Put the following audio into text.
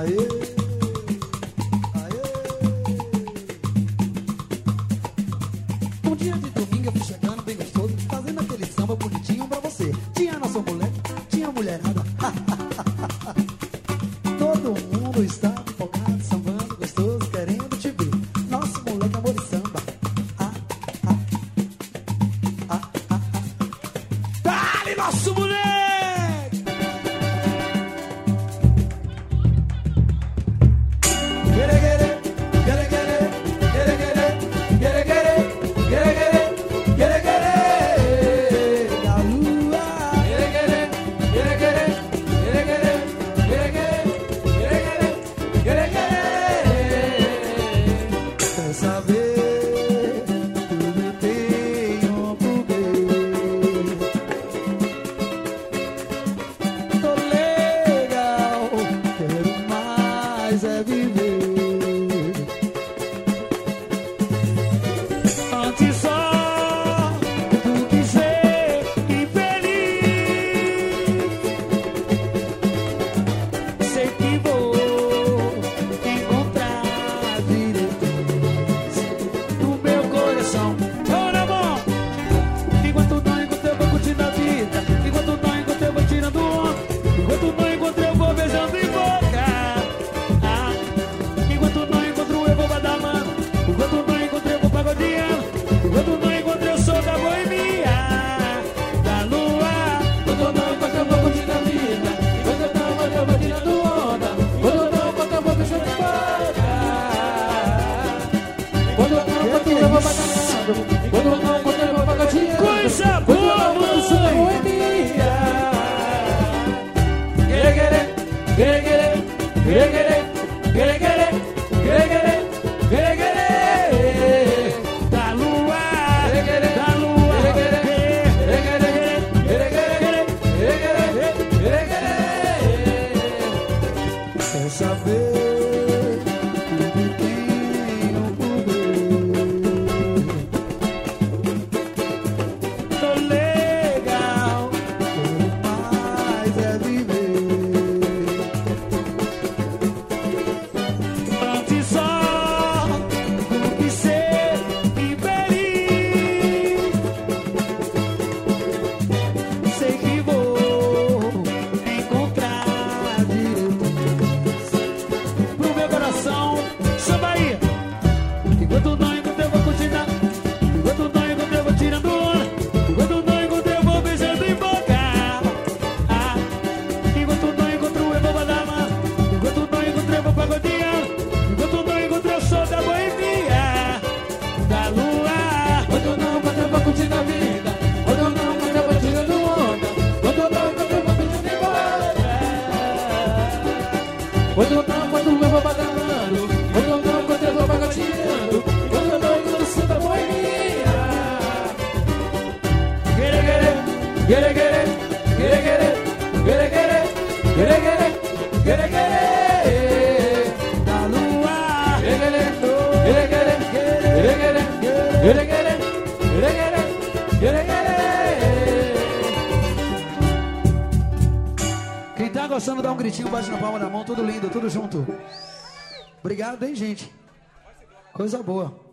Um dia de domingo eu fui chegando bem gostoso, fazendo aquele samba bonitinho pra você. Tinha nossa mulher, tinha mulherada. Todo mundo estava empolgado, sambando gostoso, querendo te ver. Nosso moleque amor de samba. Dale, nosso moleque! Coisa boa, da lua, quer saber tudo que não puder. Tô legal, mais é viver. Antes só do que ser infeliz. Sei que vou encontrar direitos pro meu coração. Samba aí. Enquanto não encontro eu vou continuar. Enquanto não encontro eu vou tirando onda. Enquanto não encontro eu vou beijando em boca. Enquanto não encontro eu vou mandar mão. Enquanto não encontro eu vou pagodeando. Enquanto não encontro eu sou da boemia, da lua. Quando não encontro eu vou curtindo a vida. Quando não encontro eu vou tirando onda. Quando não encontro eu vou beijando em boca. Quando não encontro eu vou badalando. Quando não encontro eu vou pagodeando. Quando não encontro eu sou da boemia. Gere, gere, gere, gere, gere, gere, gere, gere, gere, gere, da lua. Gere, gere, gere, gere, gere, gere, gere, gere. Quem tá gostando, dá um gritinho, bate na palma da mão, tudo lindo, tudo junto. Obrigado, hein, gente? Coisa boa.